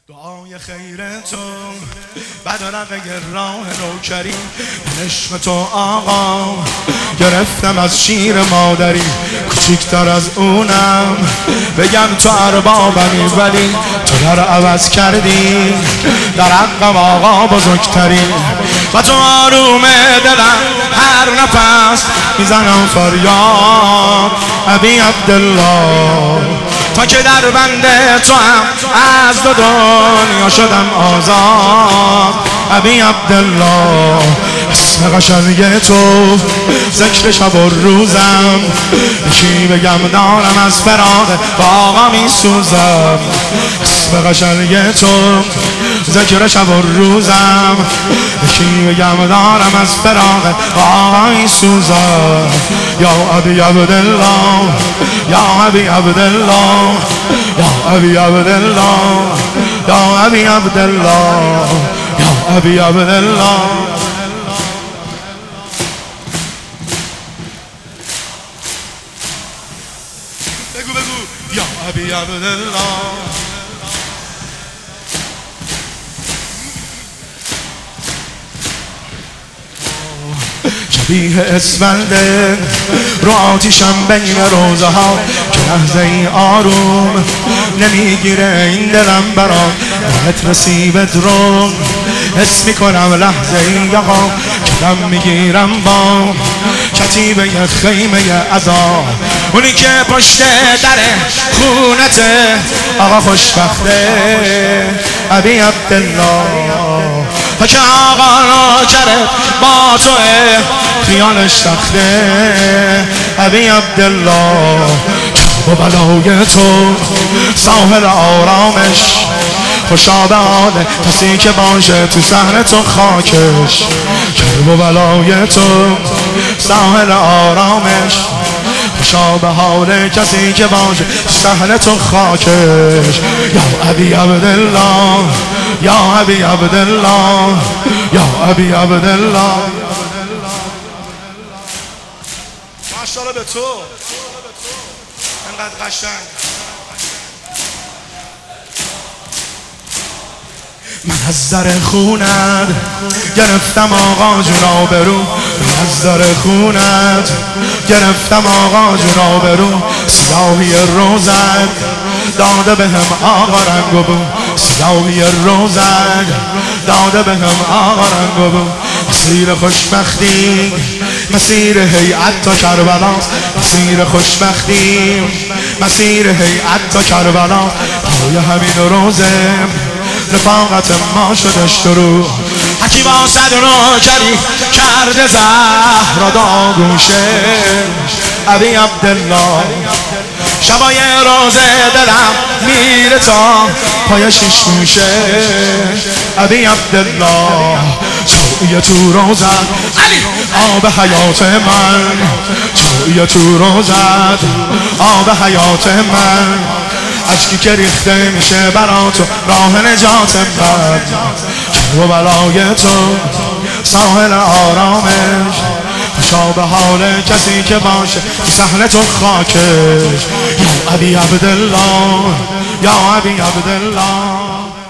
دعای خیر تو بدرقه راه نوکری، عشق تو آقا گرفتم از شیر مادری. کوچیکتر از اونم بگم تو اربابمی، ولی تو در عوض کردی در حقم آقا بزرگتری. و تو آروم دلم هر نفس میزنم فریاد ابی عبدالله، تا که در بند تو هم از دو دنیا شدم آزاد ابی عبدالله. اسم قشنگ تو ذکر شب و روزم، یکی بگم دارم از فراق با آقا می سوزم. اسم قشنگ تو ذکر شب و روزم، یکی بگم دارم از فراق با آقا می سوزم. یا ابی عبدالله، یا ابی عبدالله، یا ابی عبدالله، یا ابی عبدالله، یا ابی عبدالله. بگو بگو یا ابی عبدالله. شبیه اسفنده رو آتیشم بین روزه ها، که لحظه ای آروم نمیگیره این دلم برات. بهت نصیبت رو حس میکنم لحظه ای آقا، که دم میگیرم با کتیبه خیمه عذاب. اونی که پشت در خونته آقا خوشبخته ابی عبدالله، تا که آقا ناچره با توه خیالش تخته ابی عبدالله. و بلای تو ساحل آرامش، خوشا به حال کسی که باشه تو صحن تو خاکش. کرب و بلای تو ساحل آرامش، خوشا به حال کسی که باشه تو صحن تو خاکش. یا ابی عبدالله، یا ابی عبدالله، یا ابی عبدالله. ماشاءالله به تو انقدر قشنگ. من از در خونت گرفتم آقا جون آبرو، من از در خونت گرفتم آقا جون آبرو. سیاهی روزت داده بهم آقا رنگ و بو، سیاهی روزت داده بهم آقا رنگ و بو. مسیر خوشبختی مسیر هیئت تا کربلا، مسیر خوشبختی مسیر هیئت تا کربلا. پای همین روزه رفاقت ما شدش تو رو، حکی با صد نوکری کرده زهرا داغوشه ابی عبدالله. شبای روزه دلم میره تا پای شیش موشه ابی عبدالله. توی تو روزت علی آب حیات من، توی تو روزت آب حیات من. اشکی که ریخته میشه برا تو راه نجات من. کرب و بلای تو ساحل آرامش، خوشا به حال کسی که باشه تو صحن تو خاکش. یا ابی عبدالله، یا ابی عبدالله.